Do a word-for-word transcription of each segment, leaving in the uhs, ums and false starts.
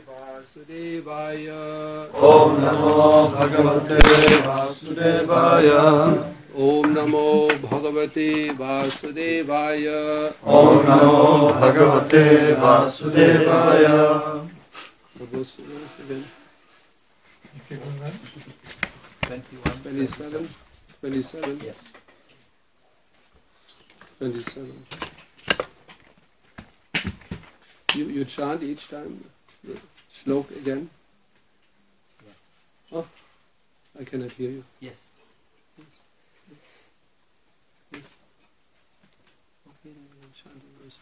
Vasudevaya. Om Namo Bhagavate Vasudevaya. Om Namo Bhagavate Vasudevaya. Om Namo Bhagavate Vasudevaya. twenty-seven. twenty-seven. Yes. twenty-seven. You, you chant each time the shlok again? Yeah. Oh, I cannot hear you. Yes. Yes. Okay, then we'll chant the verse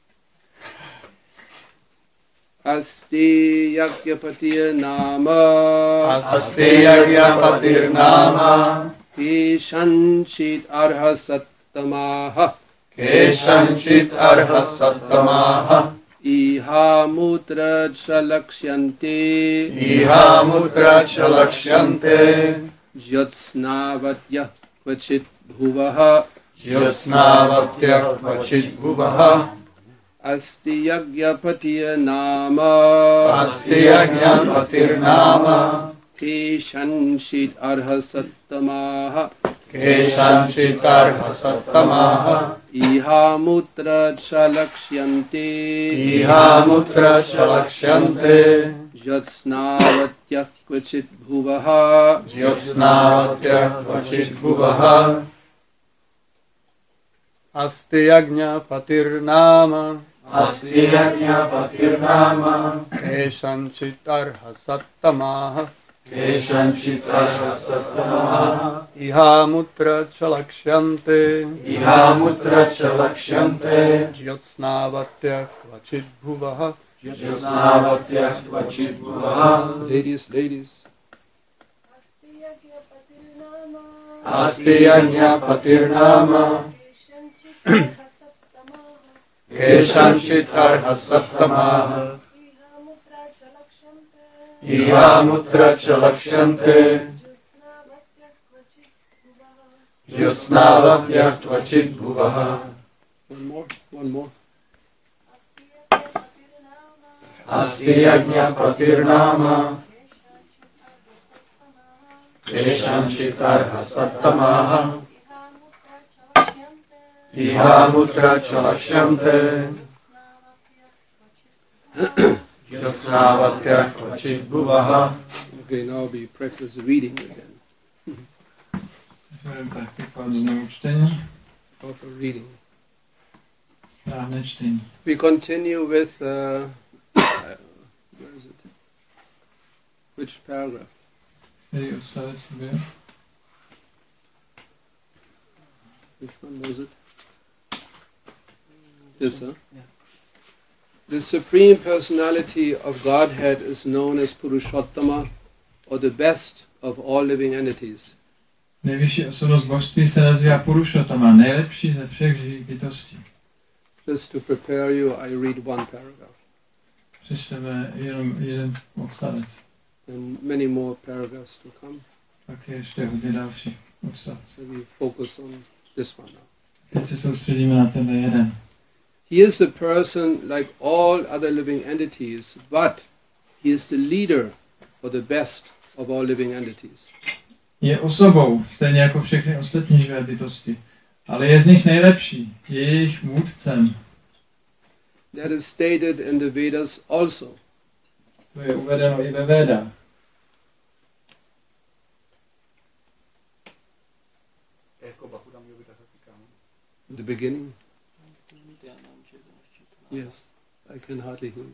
again. Asti Yajnapatir Nama Asti Yajnapatir Nama Keshanchit Arha Sattamaha Keshanchit Arha Sattamaha Iha Mutra Chalakshante Iha Mutra Chalakshante Jyotsnavatya Kvachit Bhuvaha Jyotsnavatya Kvachit Bhuvaha Asti Yajnapatir Nama Asti Yajnapatir Nama Keshanchit Arha Sattamaha Keshanchit Arha Sattamaha Iha Mutra Chalakshante Iha Mutra Chalakshante Jyotsnavatya Kvachit Bhuvaha Jyotsnavatya Kvachit Bhuvaha Asti Yajnapatir Nama Asti Yajnapatir Nama Keshanchit Arha Sattamaha Keshanchit Arha Sattamaha Iha Mutra Chalakshante Iha Mutra Chalakshante Jyotsnavatya Kvachit Bhuvaha Jyotsnavatya Kvachit Bhuvaha. Ladies, ladies. Asti Yajnapatir Nama Keshanchit Arha Sattamaha Iha Mutra Chalakshante Jyotsnavatya Kvachit Bhuvaha. One more, one more. Asti Yajnapatir Nama Keshanchit Arha Sattamaha Iha Mutra Chalakshante Jyotsnavatya Kvachit Bhuvaha. Okay, now we practice reading again. Budeme praktikovat znovu čtení. Proper reading. Správné čtení. We continue with, uh, uh, where is it? Which paragraph? Který odstavec byl? Which one was it? This, huh? Yeah. The Supreme Personality of Godhead is known as Purushottama, or the best of all living entities. Nejvyšší osobnost božství se nazývá Purushottama, nejlepší ze všech živých bytostí. Just to prepare you, I read one paragraph. Přečteme jenom jeden odstavec. And many more paragraphs to come. Pak je ještě hodně další odstavec. So we focus on this one now. Teď se soustředíme na tenhle jeden. He is a person like all other living entities, but he is the leader for the best of all living entities. Je osobou, stejně jako všechny ostatní živé bytosti, ale je z nich nejlepší, je jejich vůdcem. That is stated in the Vedas also. To je uvedeno i ve Védách. In the beginning? Yes, I can hardly hear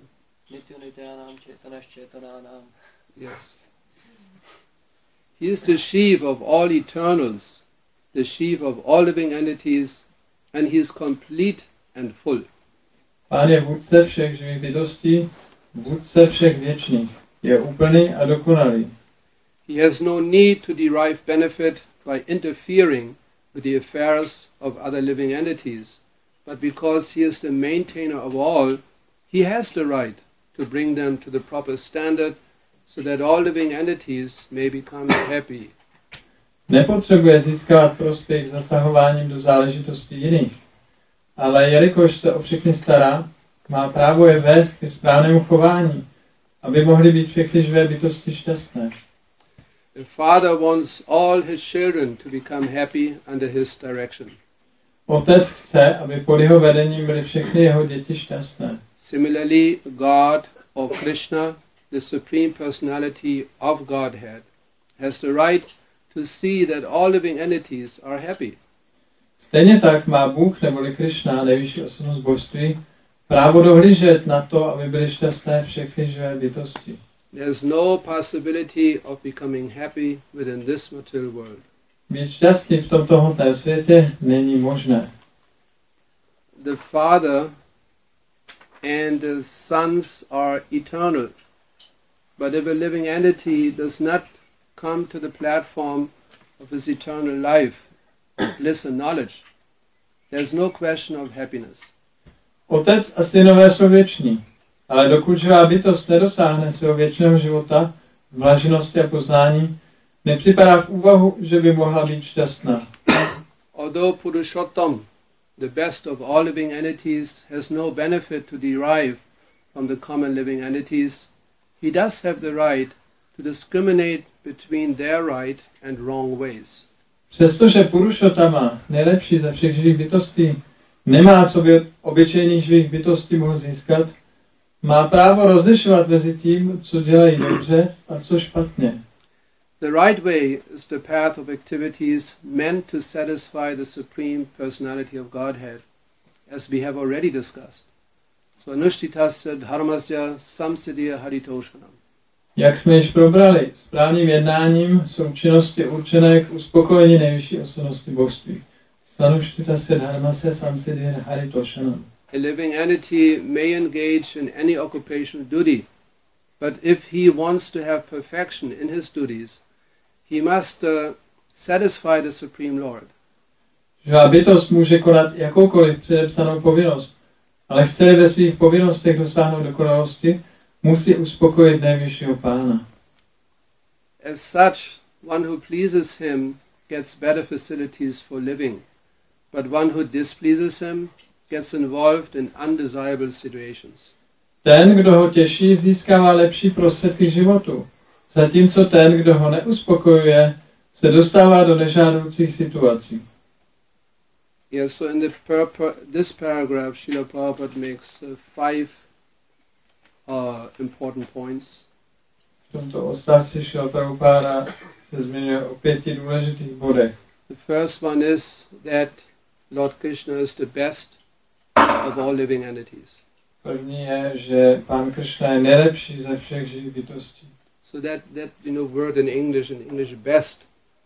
you. Yes. He is the chief of all eternals, the chief of all living entities, and he is complete and full. Pán je vůdce všech živých bytostí, vůdce všech věčných. Je úplný a dokonalý. He has no need to derive benefit by interfering with the affairs of other living entities, but because he is the maintainer of all, he has the right to bring them to the proper standard so that all living entities may become happy. Nepotřebuje získávat prospěch zasahováním do záležitostí jiných, ale jelikož se o všechny stará, má právo je vést ke správnému chování, aby mohly být všechny živé bytosti šťastné. The Father wants all his children to become happy under his direction. Otec chce, aby pod jeho vedením byly všechny jeho děti šťastné. Similarly, God or Krishna, the Supreme Personality of Godhead, has the right to see that all living entities are happy. Stejně tak má Bůh neboli Krishna, nejvyšší osobnost božství, právo dohlížet na to, aby byly šťastné všechny živé bytosti. There is no possibility of becoming happy within this material world. Být šťastný v tomto hmotném světě není možné. The Father and the sons are eternal. But if a living entity does not come to the platform of his eternal life, bliss and knowledge, there's no question of happiness. Otec a synové jsou věční, ale dokud živá bytost nedosáhne svého věčného života, blaženosti a poznání, nepřipadá v úvahu, že by mohla být šťastná. Although Purushottam, the best of all living entities, has no benefit to derive from the common living entities, he does have the right to discriminate between their right and wrong ways. Přestože Purushottama, nejlepší ze všech živých bytostí, nemá, co by od obyčejných živých bytostí mohl získat, má právo rozlišovat mezi tím, co dělají dobře a co špatně. The right way is the path of activities meant to satisfy the Supreme Personality of Godhead, as we have already discussed. So anushtitasya dharmasya samsiddhya haritoshanam. Jak jsme již probrali, správným jednáním jsou činnosti určené k uspokojení nejvyšší osobnosti božství. Sanushtitasya dharmasya samsiddhya haritoshanam. A living entity may engage in any occupational duty, but if he wants to have perfection in his duties, he must uh, satisfy the Supreme Lord. Živá bytost může konat jakoukoliv předepsanou povinnost, ale chce ve svých povinnostech dosáhnout dokonalosti, musí uspokojit nejvyššího Pána. As such, one who pleases him gets better facilities for living, but one who displeases him gets involved in undesirable situations. Ten, kdo ho těší, získává lepší prostředky k životu, zatímco ten, kdo ho neuspokojuje, se dostává do nežádoucích situací. Yes, so in the per, per, this paragraph, Srila Prabhupada makes uh, five uh, important points. V tomto odstavci Srila Prabhupada se zmiňuje o pěti důležitých bodech. The first one is that Lord Krishna is the best of all living entities. První je, že Pán Krishna je nejlepší ze všech živých bytostí. So that, that you know, word in English, in English best,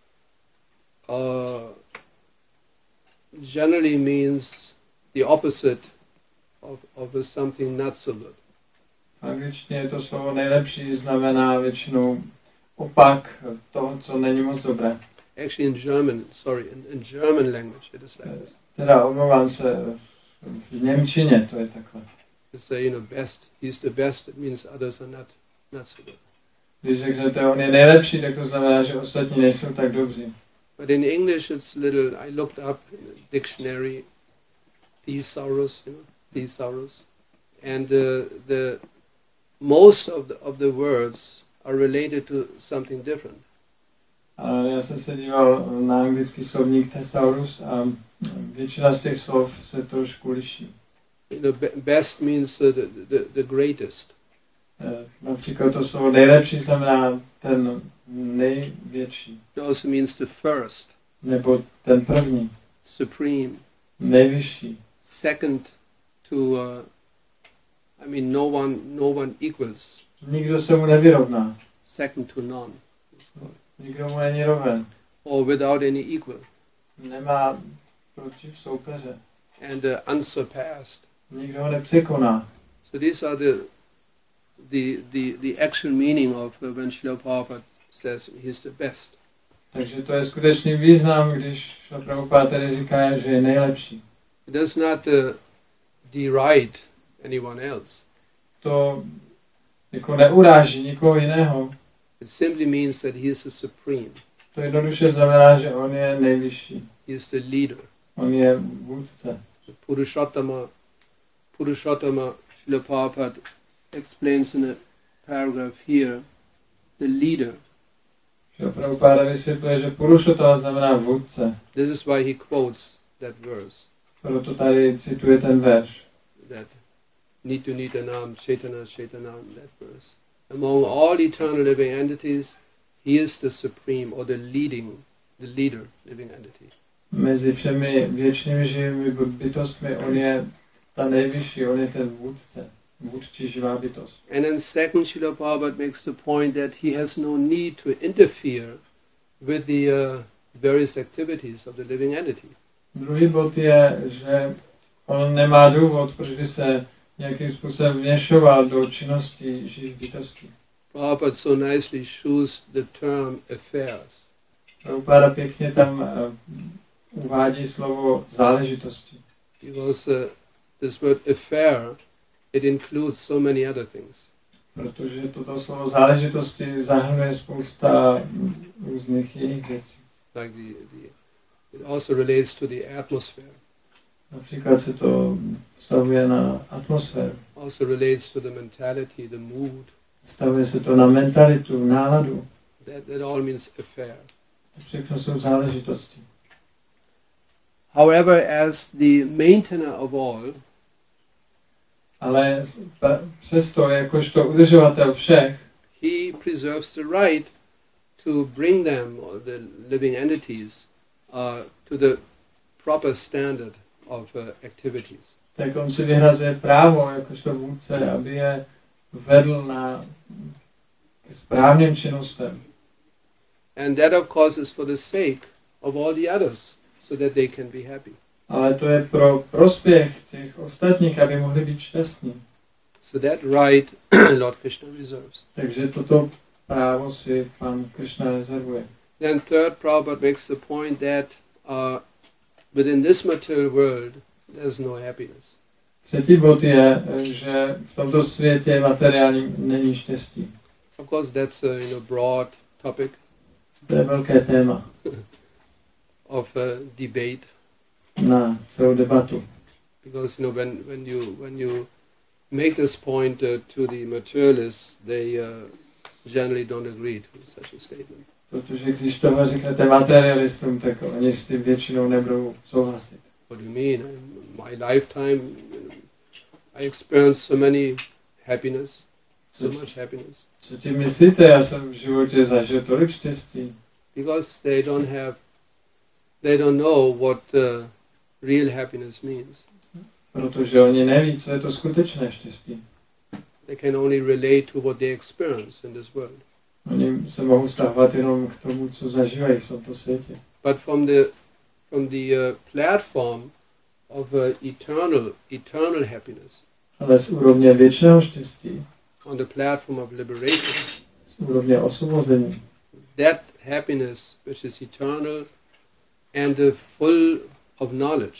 uh, generally means the opposite of, of something not so good. V angličtině to slovo nejlepší znamená většinou opak toho, co není moc dobré. Actually in German, sorry, in, in German language it is like this. Teda omlouvám se, v němčině to je takhle. To say, you know, best, he's the best, it means others are not, not so good. Když řeknete, on je nejlepší, tak to znamená, že ostatní nejsou tak dobří. But in English it's little, I looked up in a dictionary, thesaurus, you know, thesaurus, and uh, the most of the, of the words are related to something different. A já jsem se díval na anglický slovník thesaurus a většina z těch slov se trošku liší. You know, be- best means uh, the, the, the greatest. Například to slovo nejlepší znamená ten největší. It also means the first, Nebo ten první, supreme, nejvyšší. second to, uh, I mean, no one, no one equals. Nikdo se mu nevyrovná. Second to none. Nikdo mu není roven. Or without any equal. Nemá proti soupeře. And uh, unsurpassed. Nikdo ho nepřekoná. So these are the the the, the actual meaning of uh, when Srila Prabhupada says he's the best. Takže to je skutečný význam, když Prabhupada tady říká, že je nejlepší. It does not uh, deride anyone else. To jako neuráží nikoho jiného. It simply means that he is the supreme. To jednoduše znamená, že on je nejvyšší. He is the leader. On je vůdce. The Purushottama, Purushottama, Srila Prabhupada explains in a paragraph here, the leader. Že Prabhupada vysvětluje, že Purušottama znamená vůdce. This is why he quotes that verse. Proto tady cituje ten verš. That Nitu Nitanam Chaitana Chaitanam, that verse. Among all eternal living entities, he is the supreme or the leading, the leader living entity. Mezi všemi věčnými živými bytostmi on je ta nejvyšší, on je ten vůdce, vůdčí živá bytost. And then second, Srila Prabhupada makes the point that he has no need to interfere with the uh, various activities of the living entity. Druhý bod je, že on nemá důvod, proč by se nějakým způsobem vměšoval do činnosti živých bytostí. Prabhupada so nicely chose the term affairs. Prabhupada pěkně tam uh, uvádí slovo záležitosti. Because uh, this word affair, it includes so many other things. Protože toto slovo záležitosti zahrnuje spousta různých jiných věcí. Like the, the, it also relates to the atmosphere. Například se to stavuje na atmosféru. Also relates to the mentality, the mood. Stavuje se to na mentalitu, náladu. That, that all means affair. Všechno jsou záležitosti. However, as the maintainer of all, ale přesto, jakožto udržovatel všech, he preserves the right to bring them, or the living entities, uh, to the proper standard of uh, activities. Tak on si vyhrazuje právo, jakožto vůdce, aby je vedl na správným činnostem. And that, of course, is for the sake of all the others, so that they can be happy. Ale to je pro prospěch těch ostatních, aby mohli být šťastní. So that right Lord Krishna reserves. Takže toto právo si pan Krishna rezervuje. Then third, Prabhupada makes the point that uh, within this material world there's no happiness. Třetí bod je, že v tomto světě materiálním není štěstí. Of course, that's a you know, broad topic To je velké téma of uh, debate. na celou debatu. Because you know when, when you when you make this point uh, to the materialists, they uh, generally don't agree to such a statement. Protože když tohle řeknete materialistům, tak oni s tím většinou nebudou souhlasit. What do you mean? In my lifetime, I experienced so many happiness, so much happiness. Co tím myslíte? Já jsem v životě zažil tolik štěstí. Because they don't have, they don't know what uh, real happiness means. Protože oni neví, co je to skutečné štěstí. They can only relate to what they experience in this world. Oni se mohou stahovat jenom k tomu, co zažívají v tomto světě. But from the from the uh, platform of uh, eternal eternal happiness, Ale z úrovně věčného štěstí, on the platform of liberation, z úrovně osvobození, that happiness which is eternal and uh, full of knowledge,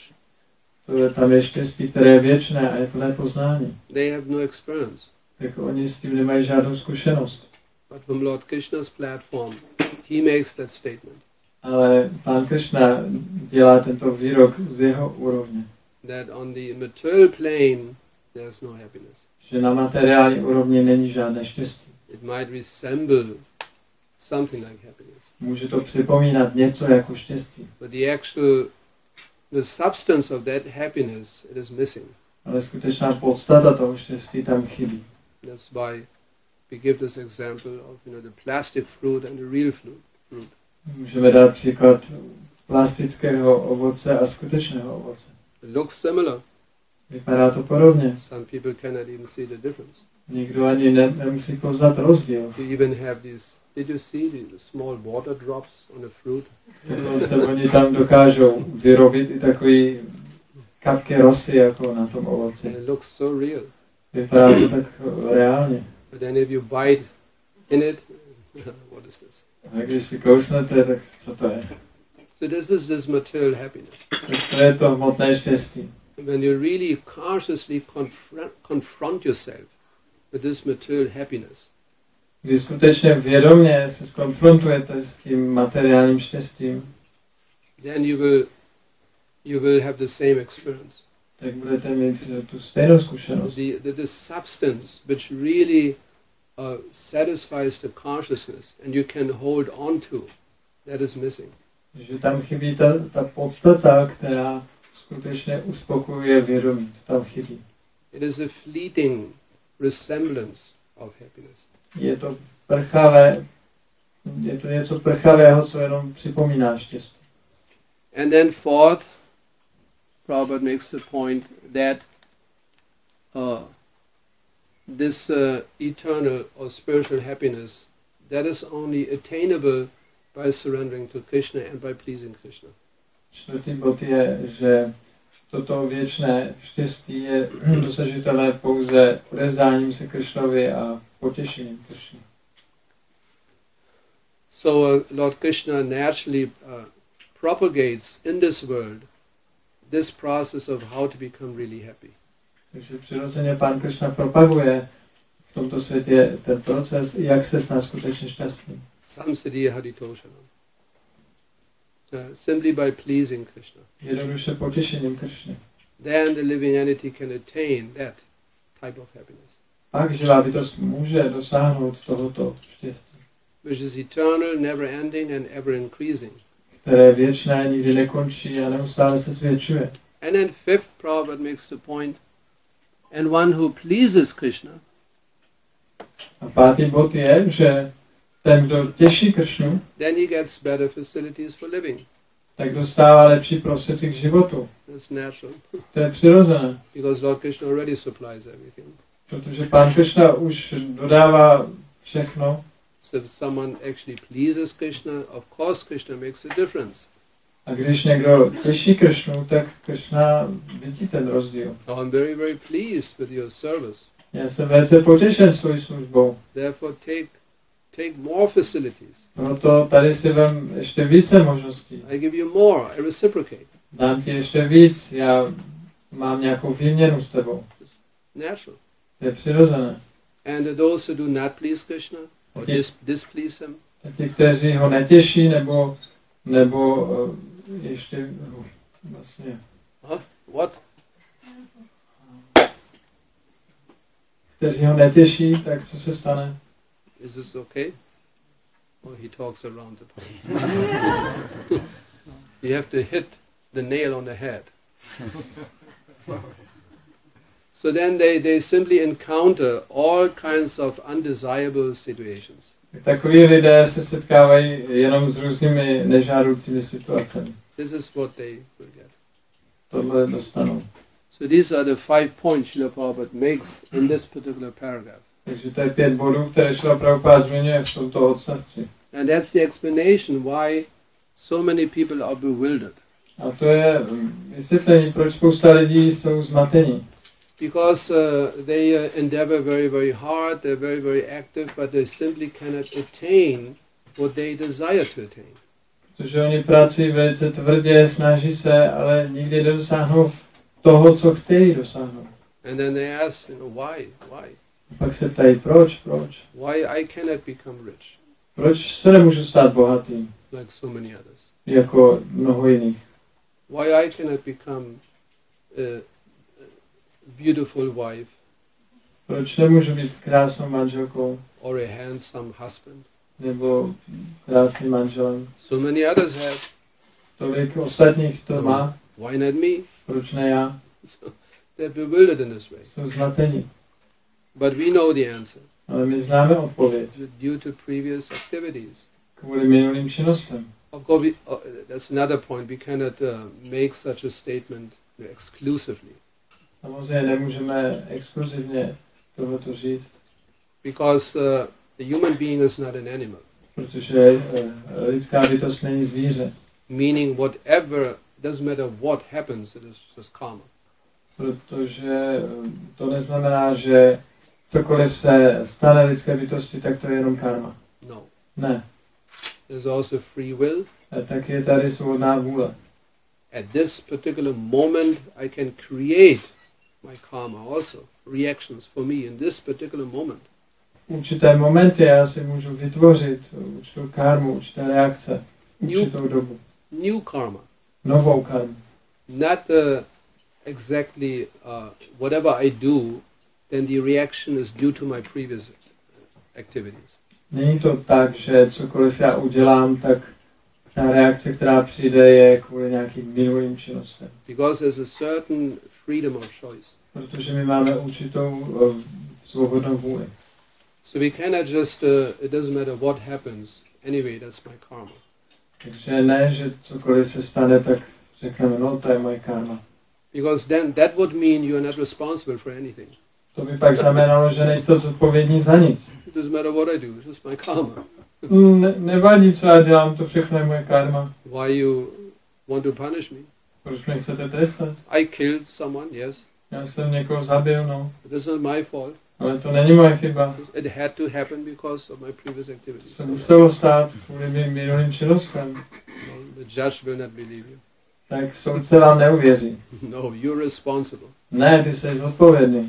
to je tam je štěstí, které je věčné a je plné poznání. they have no experience. Tak oni s tím nemají žádnou zkušenost. But from Lord Krishna's platform, he makes that statement Ale pán Krishna dělá tento výrok z jeho úrovně. that on the material plane there's no happiness. Že na materiální úrovni není žádné štěstí. It might resemble something like happiness, Může to připomínat něco jako štěstí. but the actual, the substance of that happiness, it is missing. Ale skutečná podstata toho štěstí tam chybí. That's why we give this example of you know the plastic fruit and the real fruit. fruit. Můžeme dát příklad plastického ovoce a skutečného ovoce. It looks similar. Vypadá to podobně. Some people cannot even see the difference. Nikdo ani ne, nemusí poznat rozdíl. You even have these. Did you see the, the small water drops on the fruit? Se oni tam dokážou vyrobit i takový kapky rosy jako na tom ovoci. And it looks so real. Vypadá to tak reálně. But then if you bite in it, what is this? A když si kousnete, tak co to je? So this is this material happiness. Tak to je to hmotné štěstí. When you really consciously confront, confront yourself with this material happiness, Když skutečně vědomě se skonfrontujete s tím materiálním štěstím, then you will you will have the same experience. tak budete mít tu stejnou zkušenost. The, the, the substance which really uh, satisfies the consciousness and you can hold on to, that is missing. Že tam chybí ta, ta podstata, která skutečně uspokojuje vědomí. To tam chybí. It is a fleeting resemblance of happiness. Je to prchavé, je to něco prchavého, co jenom připomíná štěstí. And then fourth, Prabhupada makes the point that uh, this uh, eternal or spiritual happiness, that is only attainable by surrendering to Krishna and by pleasing Krishna. Čtvrtý bod je, že toto věčné štěstí je dosažitelné pouze odevzdáním se Krishnovi a potěšením Krishny. So uh, Lord Krishna naturally uh, propagates in this world this process of how to become really happy. Takže přirozeně Pán Krishna propaguje v tomto světě ten proces, jak se stát skutečně šťastný. Samsadiya Haritoshanam. Uh, simply by pleasing Krishna. Jednoduše potěšením Krishny. Then the living entity can attain that type of happiness, Pak živá bytost může dosáhnout tohoto štěstí, which is eternal, never ending and ever increasing. které je věčné, nikdy nekončí a neustále se zvětšuje. And then fifth, Prabhupada makes the point, and one who pleases Krishna, A pátý bod je, že ten, kdo těší Kršnu, then he gets better facilities for living. tak dostává lepší prostředky k životu. That's natural, To je přirozené, because Lord Krishna already supplies everything. protože Pán Kršna už dodává všechno. So if someone actually pleases Krishna, of course Krishna makes a difference. A když někdo těší Kršnu, tak Kršna vidí ten rozdíl. Oh, I'm very, very pleased with your service. Já jsem velice potěšen s tvojí službou. Therefore take, take more facilities. Proto tady si vem ještě více možností. I give you more, I reciprocate. Dám ti ještě víc, já mám nějakou výměnu s tebou. Natural. To je přirozené. And those who do not please Krishna, or Okay. dis- displease him, A ti, kteří ho netěší, nebo, nebo uh, ještě uh, vlastně, huh? What? kteří ho netěší, tak co se stane? Is this okay? Or he talks around the point. You have to hit the nail on the head. So then they, they simply encounter all kinds of undesirable situations. Takoví lidé se setkávají jenom s různými nežádoucími situacemi. This is what they will get. Tohle dostanou. So these are the five points Srila Prabhupada makes in this particular paragraph. Takže to je pět bodů, které Šrila Prabhupád zmiňuje v tomto odstavci. And that's the explanation why so many people are bewildered. A to je vysvětlení, proč spousta lidí jsou zmatení. Because uh, they uh, endeavor very, very hard, they're very, very active, but they simply cannot attain what they desire to attain. Protože oni pracují velice tvrdě, snaží se, ale nikdy nedosáhnou toho, co chtějí dosáhnout. And then they ask, you know, why, why? A pak se ptají, proč, proč? Why I cannot become rich, Proč se nemůžu stát bohatým, like so many others? jako mnoho jiných? Why I cannot become a beautiful wife Proč nemůžu být krásnou manželkou, or a handsome husband? nebo krásným manželem? So many others have. Tolik ostatních to má, Why not me? proč ne já? So they're bewildered in this way. Jsou zmatení. But we know the answer. Ale my známe odpověď. Due to previous activities. Kvůli minulým činnostem. Of course, we, uh, that's another point. We cannot uh, make such a statement exclusively. Samozřejmě nemůžeme exkluzivně tohoto říct, Because uh, the human being is not an animal. protože uh, lidská bytost není zvíře. Meaning whatever, doesn't matter what happens, it is just karma. Protože uh, to neznamená, že cokoliv se stane lidské bytosti, tak to je jenom karma. No. Ne. There's also free will. A tak je tady svobodná vůle. At this particular moment, I can create my karma also. Reactions for me in this particular moment. V určité momentě já si můžu vytvořit určitou karmu, určité reakce, určitou dobu. New karma. Novou karmu. Not uh, exactly uh, whatever I do, then the reaction is due to my previous activities. Není to tak, že cokoliv já udělám, tak ta reakce, která přijde, je kvůli nějakým minulým činnostem. Because there's a certain freedom of choice. Protože my máme určitou uh, svobodnou vůli. So we cannot just, uh, it doesn't matter what happens, anyway, that's my karma. Takže ne, že cokoliv se stane, tak řekneme, no to je moje karma. Because then that would mean you are not responsible for anything. To by pak znamenalo, že nejste zodpovědní za nic. It doesn't matter what I do, it's just my karma. Ne, nevadí, co já dělám, to všechno je moje karma. Why you want to punish me? Proč mě chcete trestat? I killed someone, yes. Já jsem někoho zabil, no. But that's not my fault. Ale to není moje chyba. It had to happen because of my previous activities. Se muselo stát kvůli mým minulým činnostem. No, the judge will not believe you. Tak soudce vám neuvěří. No, you're responsible. Ne, ty jsi zodpovědný.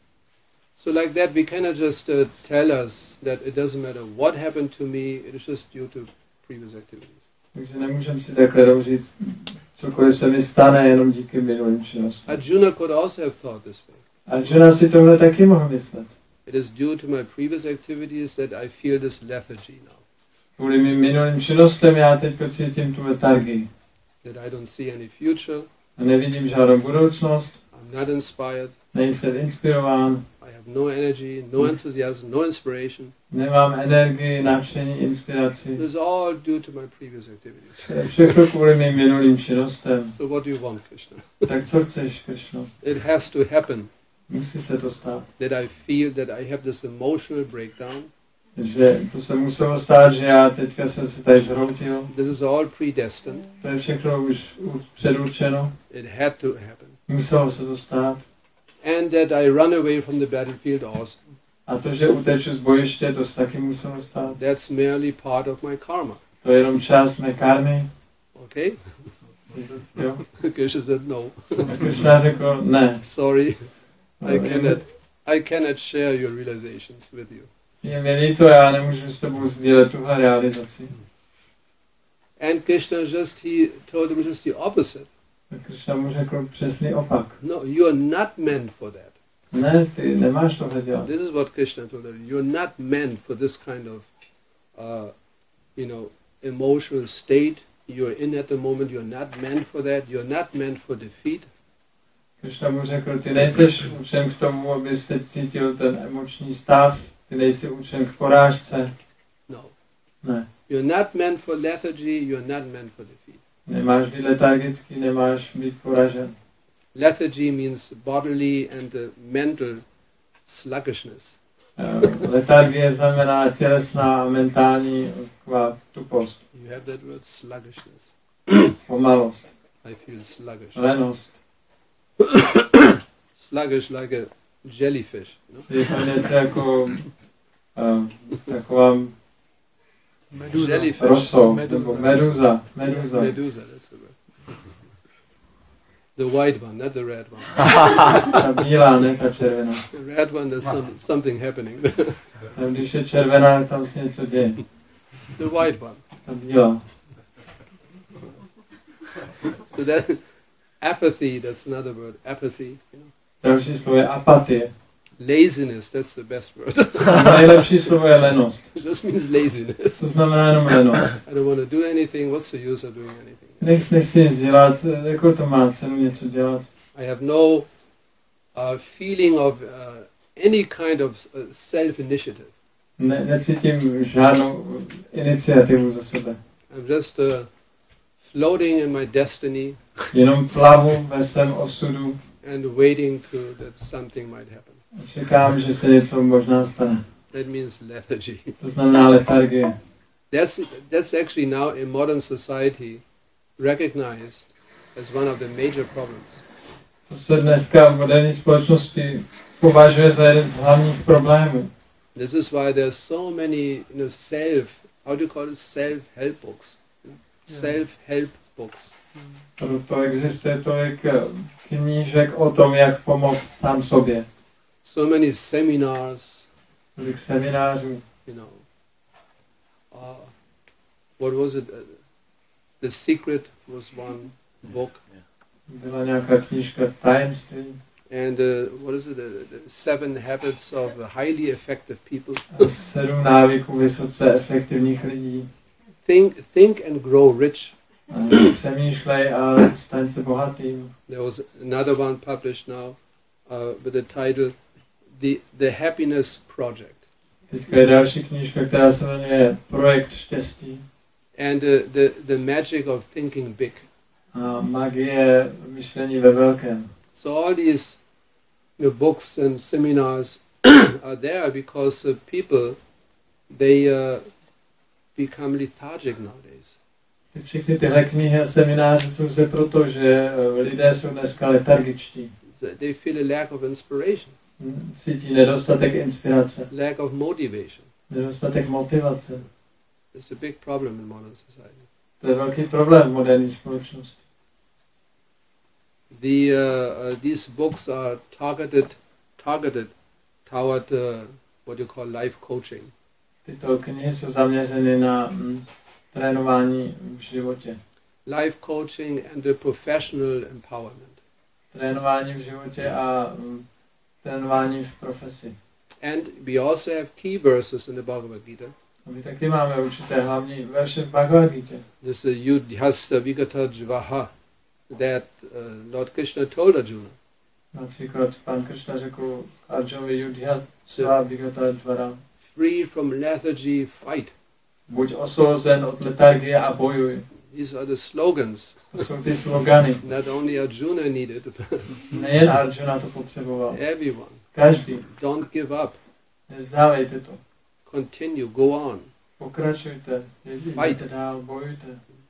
So like that, we cannot just uh, tell us that it doesn't matter what happened to me, it is just due to previous activities. Takže nemůžeme si takhle říct, cokoliv se mi stane jenom díky minulým činnostem. Arjuna could also have thought this way. Arjuna si tohle taky mohl myslet. It is due to my previous activities that I feel this lethargy now. Kvůli mým minulým činnostem já teď cítím tu letargii. That I don't see any future. A nevidím žádnou budoucnost. I'm not inspired. Nejsem inspirován. I have no energy, no enthusiasm, no inspiration. Nemám energii, nadšení, inspiraci. It is all due to my previous activities. To je všechno kvůli mým minulým činnostem. So what do you want, Krishna? Tak co chceš, Krishno? It has to happen Musí se to stát. that I feel that I have this emotional breakdown. Že to se muselo stát, že já teďka jsem se tady zhroutil. This is all predestined. To je všechno už předurčeno. It had to happen. Muselo se to stát. And that I run away from the battlefield also. A to, že uteču z bojiště, to se taky muselo stát. That's merely part of my karma. To je jenom část mé karmy. Okay? Jo? Krishna said no. A Krishna řekl, ne. Sorry, I No, cannot. I cannot share your realizations with you. Je mi líto, já nemůžu s tebou sdílet tuhle realizaci. And Krishna just he told him just the opposite. A Krishna mu řekl přesný opak. No, you are not meant for that. Ne, ty nemáš tohle dělat. This is what Krishna told him. You're not meant for this kind of, uh, you know, emotional state you're in at the moment. You're not meant for that. You're not meant for defeat. Krishna mu řekl, ty nejseš učen k tomu, abys teď cítil ten emoční stav. Ty nejsi učen k porážce. No. Ne. You're not meant for lethargy. You're not meant for defeat. Nemáš být letargický, nemáš být poražen. Lethargy means bodily and uh, mental sluggishness. Uh, letargie znamená tělesná a mentální taková tupost. You have that word sluggishness. Pomalost. I feel sluggish. Lenost. Sluggish like a jellyfish. You know? Je to něco jako uh, taková Medusa. Jellyfish. roso, Medusa. nebo meduza. Meduza. Medusa, that's the word. The white one, not the red one. Ta bílá, ne ta červená. The red one, there's some, something happening. Tam, když je červená, tam se něco děje. The white one. Ta bílá. So that apathy, that's another word. Apathy. You know. Další slovo je apatie. Laziness, that's the best word. Nejlepší slovo je lenost. It just means laziness. To znamená jenom lenost. I don't want to do anything. What's the use of doing anything? Nech, nechci nic dělat, jako to má cenu něco dělat. I have no uh, feeling of uh, any kind of uh, self-initiative. Ne, necítím žádnou iniciativu za sebe. I'm just uh, floating in my destiny Jenom plavu ve svém osudu and waiting to that something might happen. a čekám, že se něco možná stane. That means lethargy. To znamená letargie. That's that's actually now in modern society recognized as one of the major problems. To se dneska v moderní společnosti považuje za jeden z hlavních problémů. This is why there's so many, you know, self, how do you call it, self-help books, you know? Self-help books. Proto existuje tolik knížek o tom, jak pomoct sám sobě. So many seminars, Tolik seminářů. you know. Uh, what was it? Uh, The Secret was one book. Byla nějaká knížka Tajemství. and uh, what is it? Uh, the seven habits of highly effective people. A sedm návyků vysoce efektivních lidí. Think, think and grow rich. A přemýšlej a staň se bohatým. There was another one published now uh, with the title "The the Happiness Project." Teďka je další knížka, která se jmenuje Projekt štěstí. And uh, the the magic of thinking big. A magie myšlení ve velkém. So all these you know, books and seminars are there because uh, people they uh, become lethargic nowadays. Ty všechny tyhle knihy a semináře jsou zde proto, že lidé jsou dneska letargičtí. They feel a lack of inspiration. Cítí nedostatek inspirace. Lack of motivation. Nedostatek motivace. It's a big problem in modern society. To je velký problém v moderní společnosti. The uh, uh, these books are targeted targeted toward uh, what you call life coaching. Tyto knihy jsou zaměřeny na mm, trénování v životě. Life coaching and the professional empowerment. Trénování v životě a mm, trénování v profesi. And we also have key verses in the Bhagavad Gita. A my taky máme určité hlavní verše v Bhagavad Gita. This is Yudhyasya Vigata Jvaha that uh, Lord Krishna told Arjuna. Například pan Krishna řekl Arjunovi Yudhyasya Vigata Jvara. Free from lethargy, fight. Buď osvobozen od letargie a bojuj. These are the slogans. To jsou ty slogany. Not only Arjuna needed, Nejen Arjuna to potřeboval. everyone. Každý. Don't give up. Nezdávejte to. Continue, go on. Pokračujte. Jděte dál, bojujte.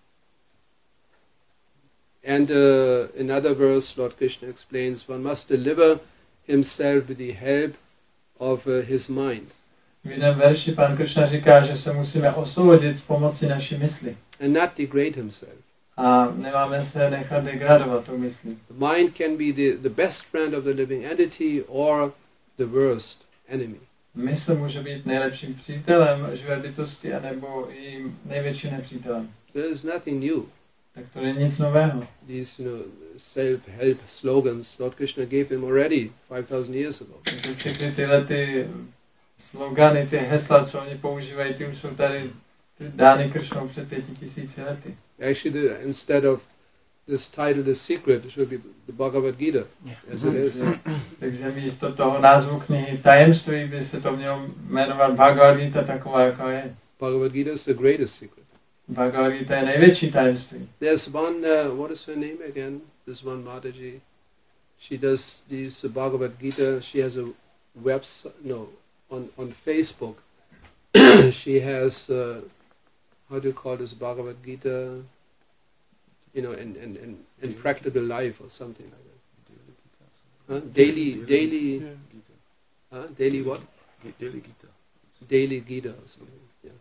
And uh, another verse, Lord Krishna explains, one must deliver himself with the help of uh, his mind. V jiném verši pan Krishna říká, že se musíme osvobodit s pomocí naší mysli. And not degrade himself. A nemáme se nechat degradovat tou myslí. The mind can be the, the best friend of the living entity or the worst enemy. Mysl může být nejlepším přítelem živé bytosti, anebo jejím největším nepřítelem. There is nothing new. Tak to není nic nového. These, you know, self-help slogans, Lord Krishna gave them already five thousand years ago. Takže všechny tyhle ty slogany, ty hesla, co oni používají, ty už jsou tady dány Kršnou před pěti tisíci lety. Actually, the, instead of this title, The Secret, it should be the Bhagavad Gita, as it is. Takže místo toho názvu knihy Tajemství by se to mělo jmenovat Bhagavad Gita taková, jako je. Bhagavad Gita is the greatest secret. Bhagavad Gita je největší tajemství. There's one, uh, what is her name again? This one Mataji. She does these uh, Bhagavad Gita. She has a website, no, on, on Facebook. She has, uh, how do you call this, Bhagavad Gita, you know, in, in, in, in practical life or something like that. Huh? Daily, daily, huh? daily what? Daily Gita. Daily Gita or something, yeah.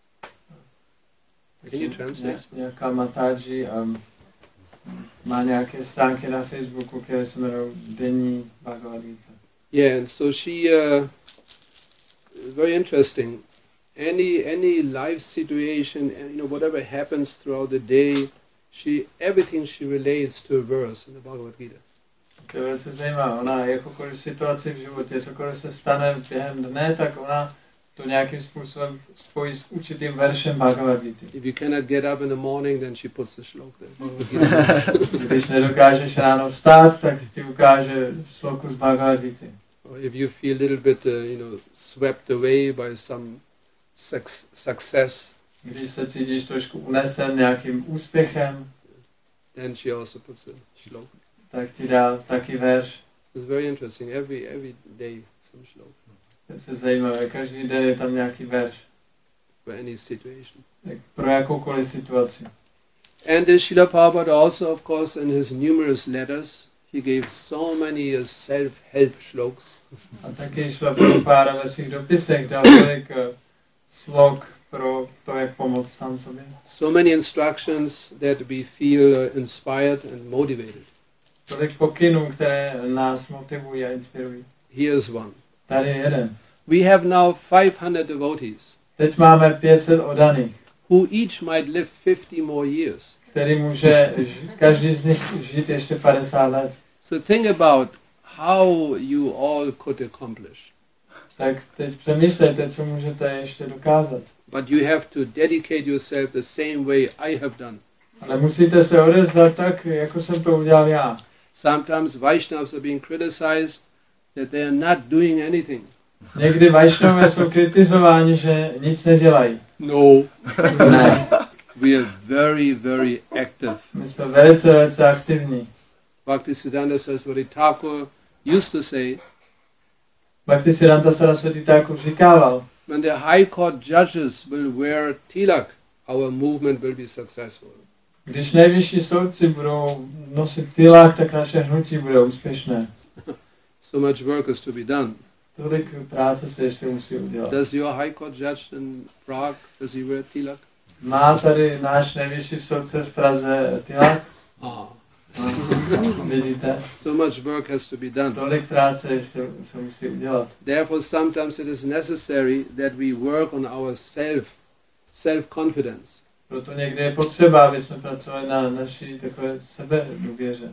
Can you translate? Nějaká Mataji um, má nějaké stránky na Facebooku, které se jmenují Denní Bhagavad Gita. Yeah, and so she, uh, very interesting. Any any life situation, and you know whatever happens throughout the day, she everything she relates to a verse in the Bhagavad Gita. To je velice zajímavé. Ona jakoukoliv situaci v životě, cokoliv se stane během dne, tak ona to nějakým způsobem spojí s určitým veršem Bhagavad Gita. If you cannot get up in the morning, then she puts the shlok there. Když nedokážeš ráno vstát, tak ti ukáže sloku z Bhagavad Gita. Or if you feel a little bit, uh, you know, swept away by some success, když se cítíš trošku unesen nějakým úspěchem, then she also puts a shlok. Tak ti dá taky verš. It's very interesting. Every every day some shlok. To je zajímavé. Každý den je tam nějaký verš. For any situation. Tak pro jakoukoliv situaci. And uh, Srila Prabhupada also, of course, in his numerous letters, he gave so many uh, self-help shlokas. A taky Srila Prabhupada ve svých dopisech dal tolik uh, slok pro to, jak pomoct sám sobě. So many instructions that we feel uh, inspired and motivated. Tolik pokynů, které nás motivují a inspirují. Here's one. Tady je jeden. We have now five hundred devotees. Teď máme pět set oddaných. Who each might live fifty more years. Který může každý z nich žít ještě padesát let. So think about how you all could accomplish. Tak teď přemýšlejte, co můžete ještě dokázat. But you have to dedicate yourself the same way I have done. Ale musíte se odezdat tak, jako jsem to udělal já. Sometimes Vaishnavas are being criticized that they are not doing anything. Někdy Vaishnavové jsou kritizováni, že nic nedělají. No. Ne, We are very, very active. my jsme velice, velice aktivní. Bhaktisiddhanta Saraswati Thakur used to say, Bhaktisiddhanta Saraswati Thakur říkával, when the high court judges will wear tilak, our movement will be successful. když nejvyšší soudci budou nosit tilák, tak naše hnutí bude úspěšné. So much work is to be done. Tolik práce se ještě musí udělat. Does your high court judge in Prague, does he wear tilak? Má tady náš nejvyšší soudce v Praze tilák? Ah. Vidíte? So much work has to be done. Tolik práce ještě se musí udělat. Therefore, sometimes it is necessary that we work on our self, self-confidence. Proto někdy je potřeba, aby jsme pracovali na naší takové sebedůvěře.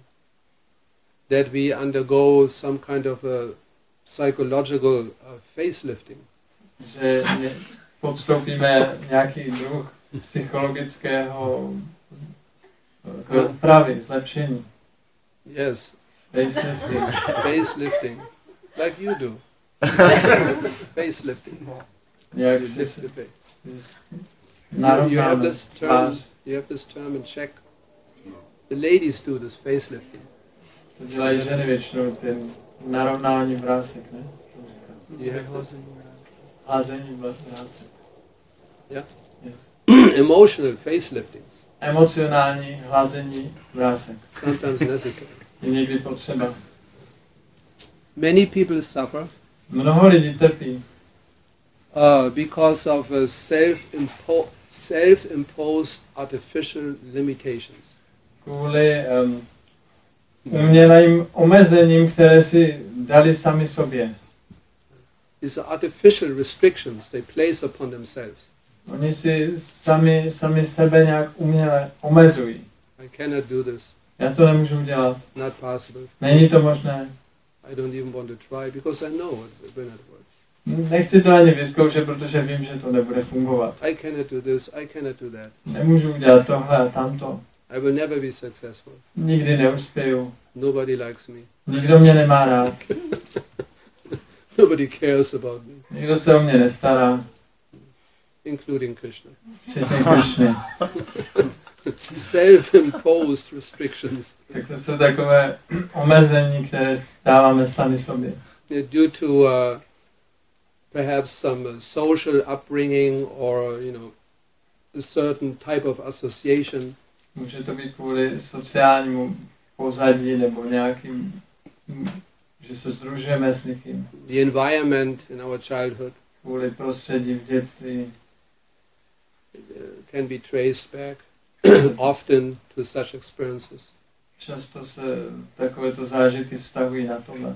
That we undergo some kind of a psychological uh, facelifting. Že podstoupíme nějaký druh psychologického takové úpravy, zlepšení. Yes, Facelifting. facelifting, like you do. Facelifting. Jak You že lift se the face. You, you narovnáme have this term. tvář. You have this term in Czech. The ladies do this facelifting. To dělají ženy většinou, ten narovnání vrásek, ne? You have Házení vrásek. Yeah. Yes. Emotional facelifting. Emocionální hlazení vrásek. Sometimes necessary. Je někdy potřeba. Many people suffer Mnoho lidí trpí, uh, because of uh, self-impo- self-imposed artificial limitations. kvůli um, umělým omezením, které si dali sami sobě. These are artificial restrictions they place upon themselves. Oni si sami, sami sebe nějak uměle omezují. I cannot do this. Já to nemůžu dělat. Not possible. Není to možné. I don't even want to try because I know it will not work. Nechci to ani vyzkoušet, protože vím, že to nebude fungovat. I cannot do this. I cannot do that. Nemůžu udělat tohle a tamto. I will never be successful. Nikdy neuspěju. Nobody likes me. Nikdo mě nemá rád. Nobody cares about me, Nikdo se o mě nestará. including Krishna. Včetně Krišny. Self-imposed restrictions Tak to jsou takové omezení, které dáváme sami sobě. uh, due to uh, perhaps some uh, social upbringing or you know a certain type of association. Může to být kvůli sociálnímu pozadí nebo nějakým, že se sdružujeme s někým. The environment in our childhood Kvůli prostředí v dětství. uh, can be traced back often to such experiences. Často se takovéto zážitky vztahují na tohle.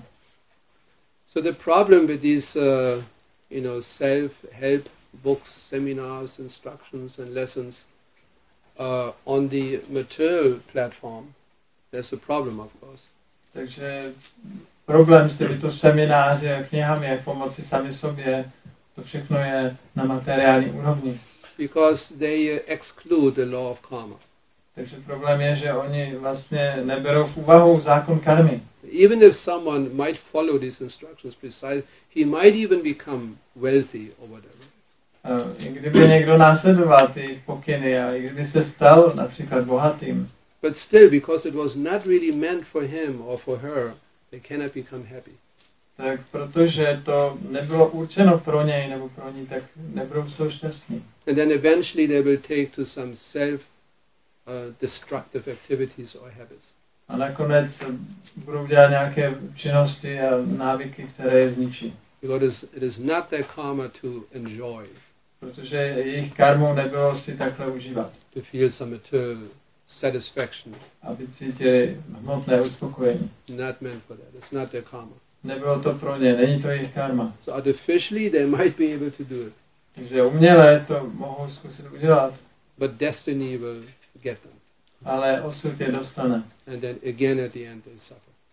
So the problem with these, uh, you know, self-help books, seminars, instructions, and lessons uh, on the material platform, there's a problem, of course. Takže problém s těmito semináři a knihami, jak pomoci sami sobě, to všechno je na materiální úrovni. Because they uh, exclude the law of karma. Takže problém je, že oni vlastně neberou v úvahu zákon karmy. Even if someone might follow these instructions precisely, he might even become wealthy or whatever. I kdyby někdo následoval ty pokyny a i kdyby se stal například bohatým, But still, because it was not really meant for him or for her, they cannot become happy. tak protože to nebylo určeno pro něj nebo pro ní, tak nebudou z toho šťastní. And then eventually they will take to some self-destructive uh, activities or habits. A nakonec budou dělat nějaké činnosti a návyky, které je zničí. Because it is, it is not their karma to enjoy, Protože jejich karmou nebylo si takhle užívat, to feel some material satisfaction. aby cítili hmotné uspokojení. Not meant for that. It's not their karma. Nebylo to pro ně, není to jejich karma. So artificially they might be able to do it, Takže uměle to mohou zkusit udělat, but destiny will get them. ale osud je dostane. And then again at the end they suffer.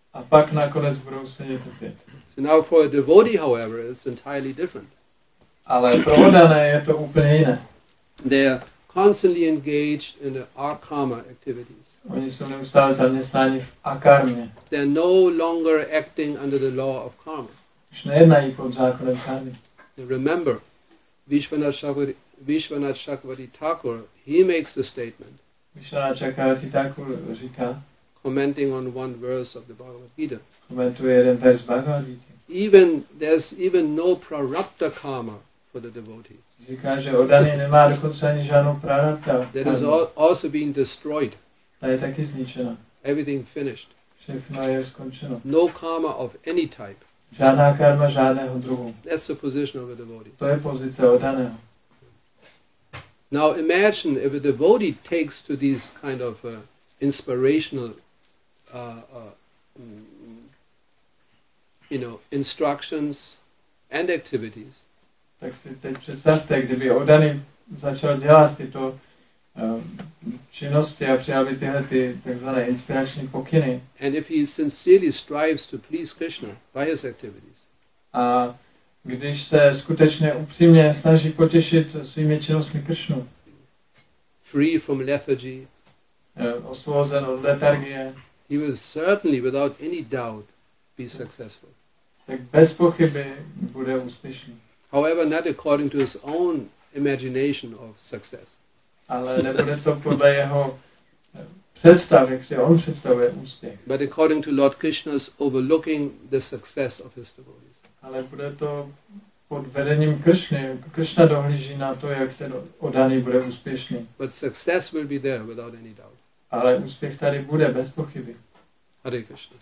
a pak nakonec budou stejně trpět. So now for a devotee, however, it's entirely different. Ale pro oddané je to úplně jiné. They are constantly engaged in the akarma activities. Oni jsou neustále zaměstnáni v akarmě. They are no longer acting under the law of karma. Už nejednají pod zákonem karmy. Remember, Vishwanath Chakravarti, Vishwanath Chakravarti Thakur, he makes the statement, Vishwanath Chakravarti Thakur říká, commenting on one verse of the Bhagavad Gita. Komentuje jeden verš Bhagavad Gita. Even there's even no prarabdha karma for the devotee. Říká, že oddaný nemá dokonce ani žádnou prarabdha. That is al- also being destroyed. Ta je taky zničena. Everything finished. Všechno je skončeno. No karma of any type. Žádná karma žádného druhu. That's the position of a devotee. To je pozice oddaného. Now imagine if a devotee takes to these kind of uh, inspirational, uh, uh, mm, you know, instructions and activities. Tak si teď představte, kdyby oddaný začal dělat tyto uh, činnosti a přijal by tyhle ty takzvané inspirační pokyny. And if he sincerely strives to please Krishna by his activities, A když se skutečně upřímně snaží potěšit svými činnostmi Kršnu, free from lethargy, uh, osvobozen od letargie, he will certainly, without any doubt, be successful. tak bez pochyby bude úspěšný. However, not according to his own imagination of success. Ale nebude to podle jeho představ, jak si on představuje úspěch. But according to Lord Krishna's overlooking the success of his devotees. Ale bude to pod vedením Kršny. Kršna dohlíží na to, jak ten oddaný bude úspěšný. But success will be there without any doubt. Ale úspěch tady bude bez pochyby. Hare Krishna.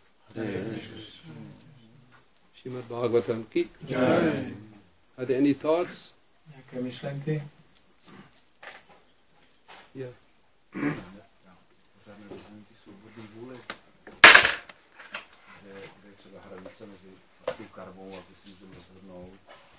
Srimad Bhagavatam ki Jai. Are there any thoughts? Jaké myšlenky? Yeah. Pořádné rozhodnutí svobodné vůle, kde je třeba hranice mezi tou karmou a ty si můžeme rozhodnout.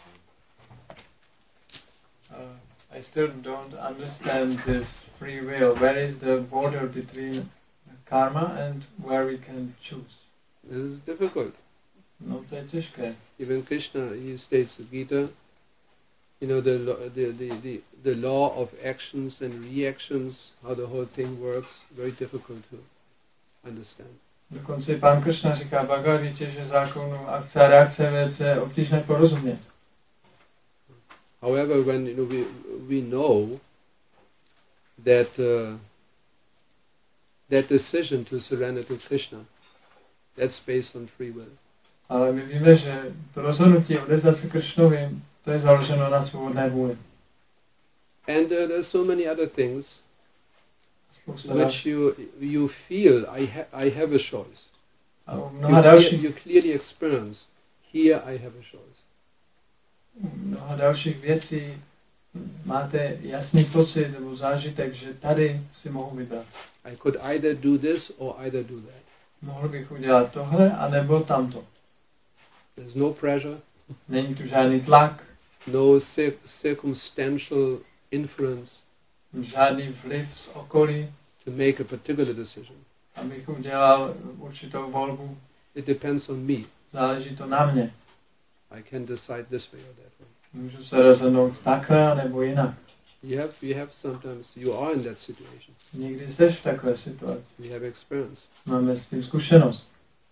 Uh, I still don't understand this free will. Where is the border between karma and where we can choose? This is difficult. No, to je těžké. Even Krishna, he states in Gita, you know, the, lo- the, the, the, the law of actions and reactions, how the whole thing works, very difficult to understand. Dokonce i pán Kršna říká v Bhagavad Gita, že zákonu akce a reakce je velice obtížné porozumět. However, when you know, we, we know that uh, that decision to surrender to Krishna, that's based on free will. Ale my víme, že to rozhodnutí odevzdat se Kršnovi, to je založeno na svobodné vůli. And uh, there's so many other things Spousta which you you feel I ha- I have a choice. a u You, mnoha clear, dalších, you clearly experience here I have a choice. u mnoha dalších věcí máte jasný pocit nebo zážitek, že tady si mohu vybrat. I could either do this or either do that. Mohl bych udělat tohle, anebo tamto. There's no pressure, Není tu žádný tlak, no cir- circumstantial influence žádný vliv z okolí, to make a particular decision. abych udělal určitou volbu. It depends on me. Záleží to na mě. I can decide this way or that way. Můžu se rozhodnout takhle, nebo jinak. You have, you have sometimes, you are in that situation. Někdy seš v takové situaci. We have experience. Máme s tím zkušenost.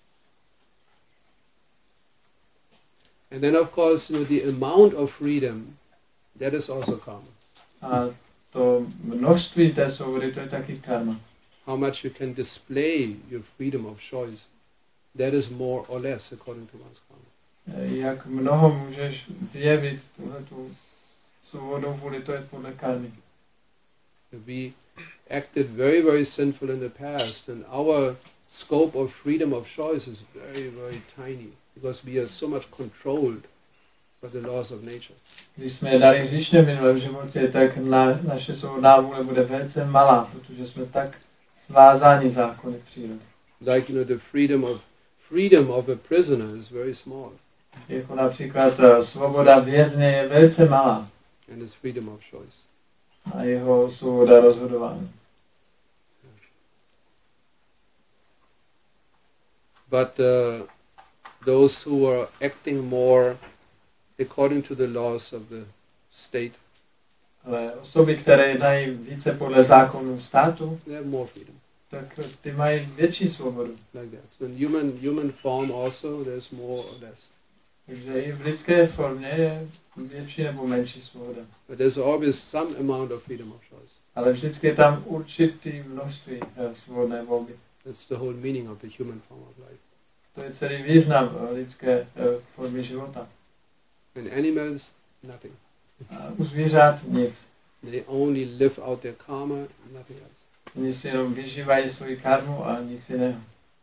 And then of course, you know, the amount of freedom, that is also karma. A to množství té svobody, to je taky karma. How much you can display your freedom of choice, that is more or less according to one's karma. Jak mnoho můžeš vyjevit tuhle tu svobodnou vůli, to je podle karmy. We acted very, very sinful in the past, and our scope of freedom of choice is very, very tiny, because we are so much controlled by the laws of nature. Když jsme dali hříšně v minulém životě, tak na, naše svobodná vůle bude velice malá, protože jsme tak svázáni zákony přírody. Like, you know, the freedom of freedom of a prisoner is very small, Jako například uh, svoboda vězně je velice malá and his freedom of choice. a jeho svoboda rozhodování. But uh, those who are acting more according to the laws of the state, Ale osoby, které jednají více podle zákonů státu, they have more freedom. tak ty mají větší svobodu. Like that. So in human human form also there's more or less. Takže i v lidské formě je větší nebo menší svoboda. But there's always some amount of freedom of choice. Ale vždycky je tam určitý množství uh, svobodné volby. That's the whole meaning of the human form of life. To je celý význam uh, lidské uh, formy života. In animals, nothing. A u zvířat nic. They only live out their karma, nothing else. Oni si jenom vyžívají svoji karmu a nic jiného.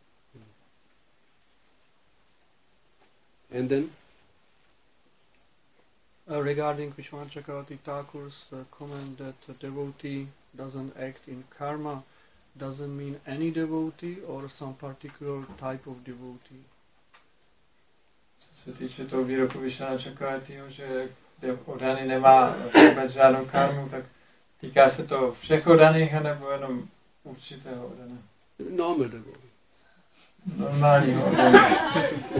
And then, Uh, regarding Vishwanath Chakravarti Thakur's uh, comment that a devotee doesn't act in karma, doesn't mean any devotee or some particular type of devotee. Co se týče toho výroku Vishwanath Chakravartiho, že oddaný nemá vůbec žádnou karmu, tak týká se to všech oddaných, anebo jenom určitého oddaného? normal devotee. Normálního oddaného.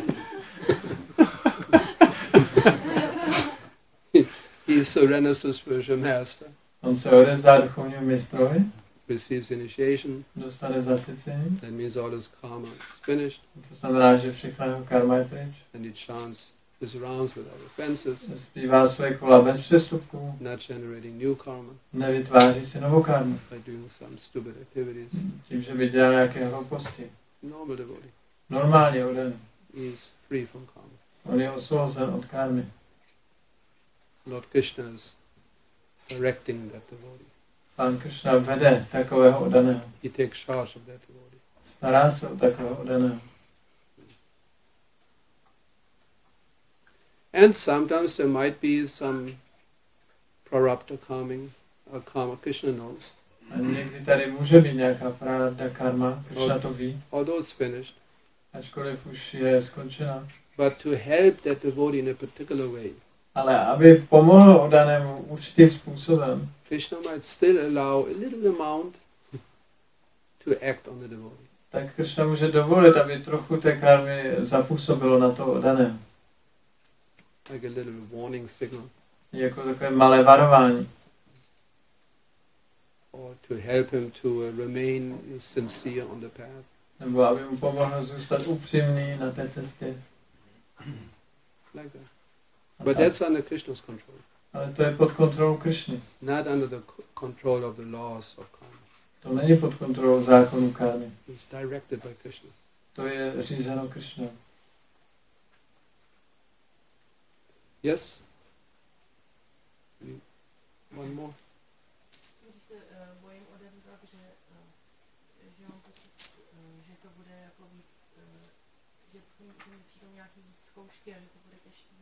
He surrenders to spiritual master, On se odezdá duchovnímu mistrovi, receives initiation, dostane zasvěcení, that means all his karma is finished, to znamená, že všechna jeho karma je pryč. and he chants his rounds without offenses, Zpívá své kola bez přestupků, not generating new karma nevytváří si novou karmu, by doing some stupid activities. tím, že by dělal nějaké hlouposti. Normal devotee. Normálně oddaný. He is free from karma. On je osvobozen od karmy. Lord Krishna is directing that devotee. Pán Krishna vede takového oddaného. He takes charge of that devotee. Stará se o takového oddaného. And sometimes there might be some prarabdha coming, or karma, Krishna knows. A někdy tady může být nějaká prarabdha karma, Krishna to ví, Although it's finished, ačkoliv už je skončena. but to help that devotee in a particular way, Ale aby pomohl oddanému určitým způsobem, Krishna might still allow a little amount to act on the devotee. tak Krishna může dovolit, aby trochu té karmy zapůsobilo na to oddaného. Like a little warning signal, Jako takové malé varování. or to help him to uh, remain sincere on the path. Nebo aby mu pomohl zůstat upřímný na té cestě. Like that. A But tak. that's under Krishna's control, Ale to je pod kontrolou Krishny. not under the c- control of the laws of karma. To není pod kontrolou zákonu karmy. It's directed by Krishna. To je řízeno Krishnou. Yes? One more? Když se uh, bojím odevzdat, že, uh, že mám pocit, uh, že to bude jako víc, uh, že mi přijdou nějaký víc zkoušky a že to bude těžké.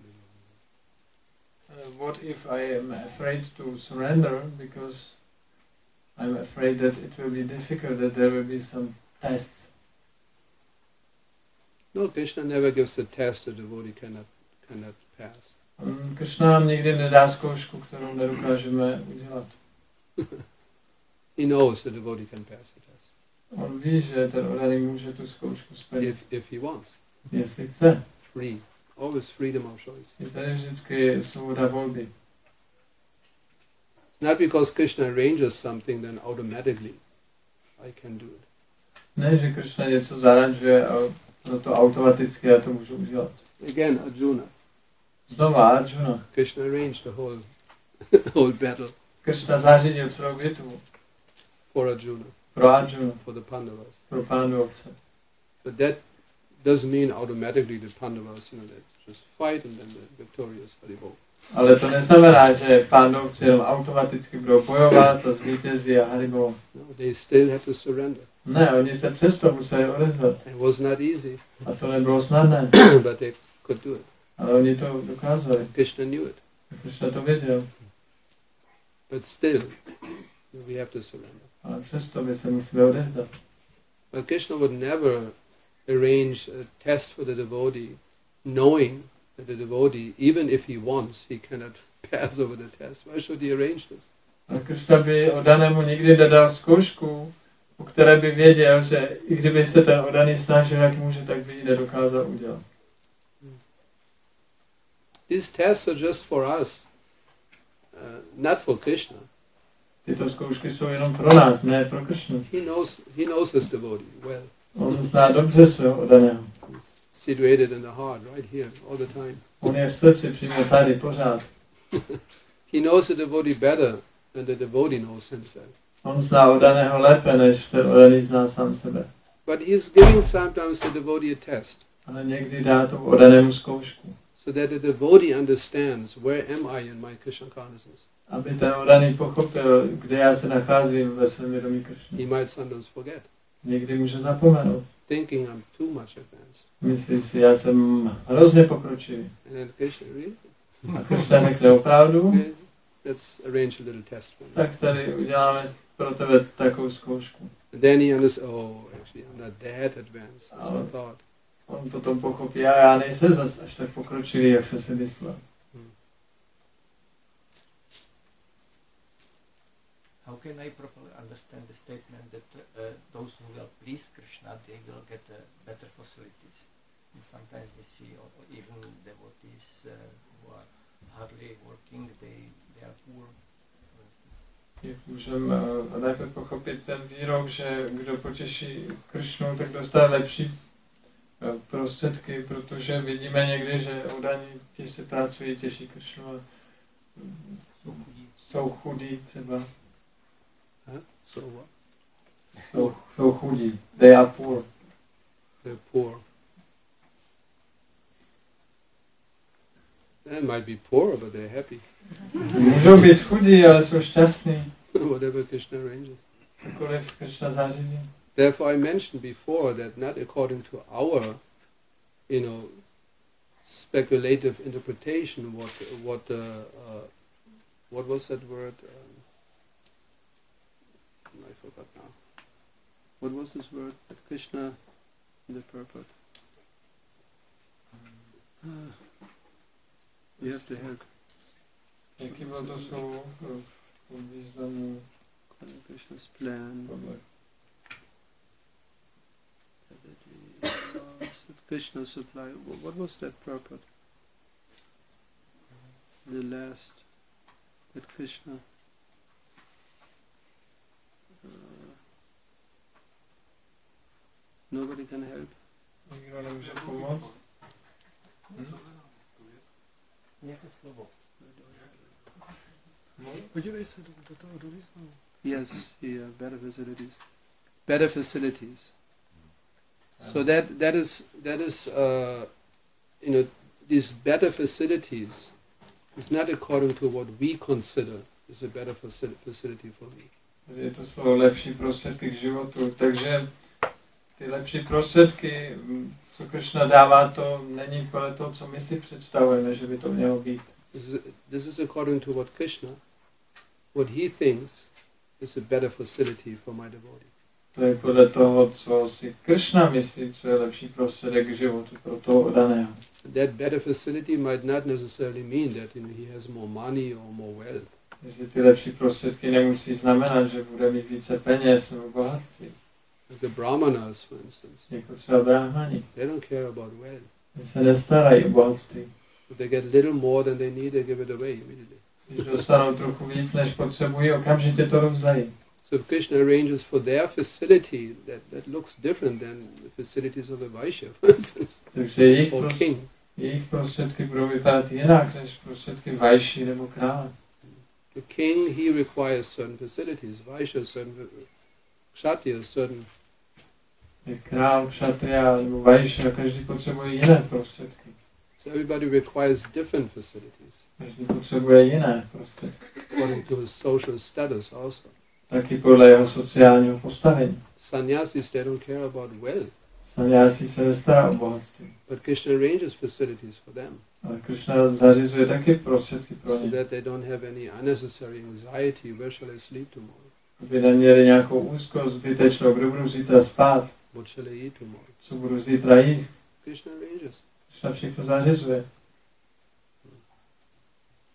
Uh, what if I am afraid to surrender because I'm afraid that it will be difficult, that there will be some tests? No, Krishna never gives a test a devotee cannot cannot pass. Um, Krishna nám nikdy nedá zkoušku, kterou nedokážeme udělat. He knows the devotee can pass the test On ví, že ten oddaný může tu zkoušku splnit, if if he wants. jestli chce. Free, always freedom of choice. Je tady vždycky svoboda volby. It's not because Krishna arranges something then automatically I can do it. Ne, že Krishna něco zaranžuje a proto automaticky já to můžu udělat. Again, Arjuna. Znova Arjuna. Krishna arranged the whole whole battle Krishna zařídil celou bitvu for Arjuna, pro Arjunu, for the Pandavas. pro Pándovce. But that doesn't mean automatically the Pandavas, you know, they just fight and then they're victorious. Haribol. Ale to neznamená, že Pándovci jenom automaticky budou bojovat a zvítězí a Haribol. No, they still had to surrender. Ne, oni se přesto museli odezvat. It was not easy, A to nebylo snadné, but they could do it. ale oni to dokázali. Krishna knew it. Krishna to věděl, But still, we have to surrender. ale přesto my se musíme odezvat. But Krishna would never arrange a test for the devotee, knowing that the devotee, even if he wants, he cannot pass over the test. Why should he arrange this? A Krishna by oddanému nikdy nedal zkoušku, u které by věděl, že i kdyby se ten oddaný snažil, jak může, tak by ji nedokázal udělat. These tests are just for us, uh, not for Krishna. Tyto zkoušky jsou jenom pro nás, ne pro Kršnu. He knows, he knows his devotee well. On zná dobře svého oddaného. He's situated in the heart, right here, all the time. On je v srdci, přímo tady, pořád. He knows the devotee better than the devotee knows himself. On zná oddaného lépe, než ten oddaný zná sám sebe. But he is giving sometimes the devotee a test, Ale někdy dá tomu oddanému zkoušku, so that the devotee understands where am I in my Krishna consciousness. aby ten oddaný pochopil, kde já se nacházím ve svém vědomí Kršny. He might sometimes forget, Někdy může zapomenout. thinking I'm too much advanced. Myslí si, já jsem hrozně pokročilý. And then Krishna, really? A Kršna řekne opravdu, Okay, let's arrange a little test for me. tak tady uděláme pro tebe takovou zkoušku. And then he understands, oh, actually I'm not that advanced as I thought. On potom pochopí, a já nejsem zas až tak pokročilý, jak jsem si myslel. How can I properly understand the statement that uh, those who will please Krishna, they will get uh, better facilities? And sometimes we see or, or even devotees uh, who are hardly working, they, they are poor. Jak můžeme uh, lépe pochopit ten výrok, že kdo potěší Kršnu, tak dostane lepší uh, prostředky, protože vidíme někdy, že oddaní, ti se pracují, těší Kršnu a um, jsou chudí třeba. Huh? So what? Jsou, jsou chudí. They are poor. They're poor. They might be poor, but they're happy. Můžou být chudí, ale jsou šťastní. Whatever Krishna arranges. Cokoliv Kršna zařídí. Therefore I mentioned before that not according to our, you know, speculative interpretation, what, what, uh, uh, what was that word? Um, I forgot now. What was this word that Krishna in the purport? Uh, you have to help. Jaký bylo to slovo v významu Krishna's plan. Krishna supply. What was that purport? The last that Krishna. Uh, nobody can help. Nikdo nemůže pomoct. Hm? Nějaké slovo. Podívej se do, do toho do významu. Yes, yeah, better facilities. Better facilities. So that that is that is uh, you know, these better facilities is not according to what we consider is a better faci- facility for me. Je to slovo lepší prostředky k životu, takže ty lepší prostředky, co Kršna dává, to není podle toho, co my si představujeme, že by to mělo být. This is, this is according to what Krishna, what he thinks is a better facility for my devotee. To je podle toho, co si Kršna myslí, co je lepší prostředek k životu pro toho oddaného. That better facility might not necessarily mean that, you know, he has more money or more wealth. Takže ty lepší prostředky nemusí znamenat, že bude mít více peněz nebo bohatství. Like the brahmanas, for instance, Jako třeba brahmani. they don't care about wealth. Ty se nestarají o bohatství. If they get little more than they need, they give it away immediately. Když dostanou trochu víc, než potřebují, okamžitě to rozdají. So if Krishna arranges for their facility, that, that looks different than the facilities of the Vaishya, for instance, Takže jejich, or prost, king. jejich prostředky budou vypadat jinak, než prostředky vajší nebo krále. The king, he requires certain facilities. Vaishya, certain, Kshatriya, certain. Je král, kšatria nebo vajší a každý potřebuje jiné prostředky. So everybody requires different facilities, Každý potřebuje jiné prostředky. according to his social status also. Taky podle jeho sociálního postavení. Sannyasis, they don't care about wealth, Sannyási se nestará o bohatství. but Krishna arranges facilities for them, Ale Kršna zařizuje taky prostředky pro so ně. that they don't have any unnecessary anxiety, where shall I sleep tomorrow? Aby neměli nějakou úzkost zbytečnou, kdo budu zítra spát, What shall I eat tomorrow? co budu zítra jíst. Krishna arranges. Kršna všechno zařizuje.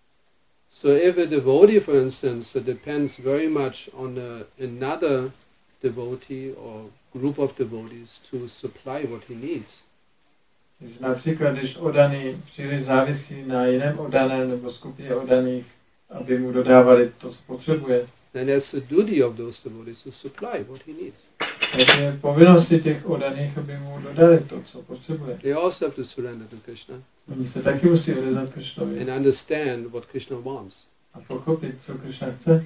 So if a devotee, for instance, uh, depends very much on uh, another devotee or group of devotees to supply what he needs. Když například, když oddaný příliš závisí na jiném oddaném nebo skupině oddaných, aby mu dodávali to, co potřebuje, then there's the duty of those devotees to supply what he needs. tak je povinnosti těch oddaných, aby mu dodali to, co potřebuje. They also have to surrender to Krishna Oni se taky musí odezat Krishnovi and understand what Krishna wants. a pochopit, co Krishna chce.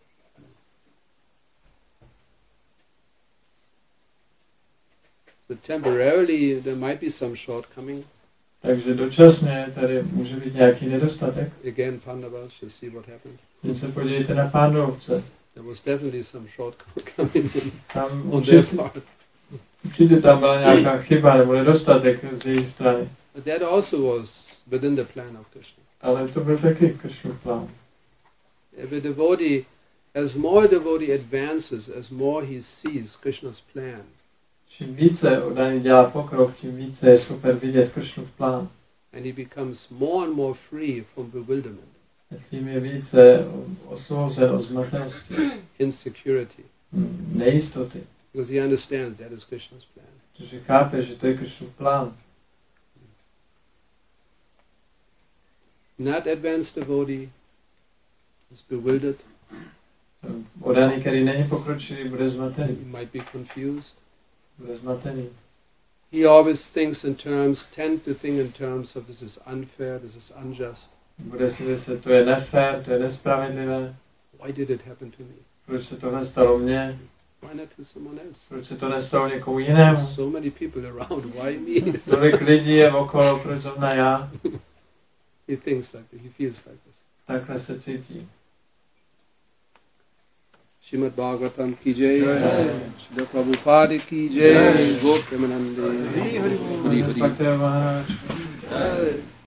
So temporarily there might be some shortcoming. Takže dočasně tady může být nějaký nedostatek. Again, Pandavas, you see what happened. Teď se podívejte na Pándovce. There was definitely some shortcoming Tam on their určitě, part. určitě tam byla nějaká chyba nebo nedostatek z její strany. But that also was within the plan of Krishna. Ale to byl taky Krishnův plán. If a devotee, as more devotee advances, as more he sees Krishna's plan, Čím více oddaný dělá pokrok, tím více je schopen vidět Krishnův plán. and he becomes more and more free from bewilderment, A tím je více osvobozen od zmatenosti, insecurity, nejistoty. because he understands that is Krishna's plan. Protože chápe, že to je Krishnův plán. Not advanced devotee is bewildered, Oddaný, který není pokročilý, bude he zmatený. might be confused. Bude zmatený. He always thinks in terms, tend to think in terms of this is unfair, this is unjust. Bude si myslet, to je nefér, to je nespravedlivé. Why did it happen to me? Proč se to nestalo mně? Why not to someone else? Proč se to nestalo někomu jinému? So many people around, why me? Tolik lidí je okolo, proč zrovna já? He thinks like this, he feels like this. Takhle se cítí. Srimad Bhagavatam ki jai, Jai. Srila Prabhupada ki jai, Gop Premanande, Hari Hari. Bhakti Maharaj.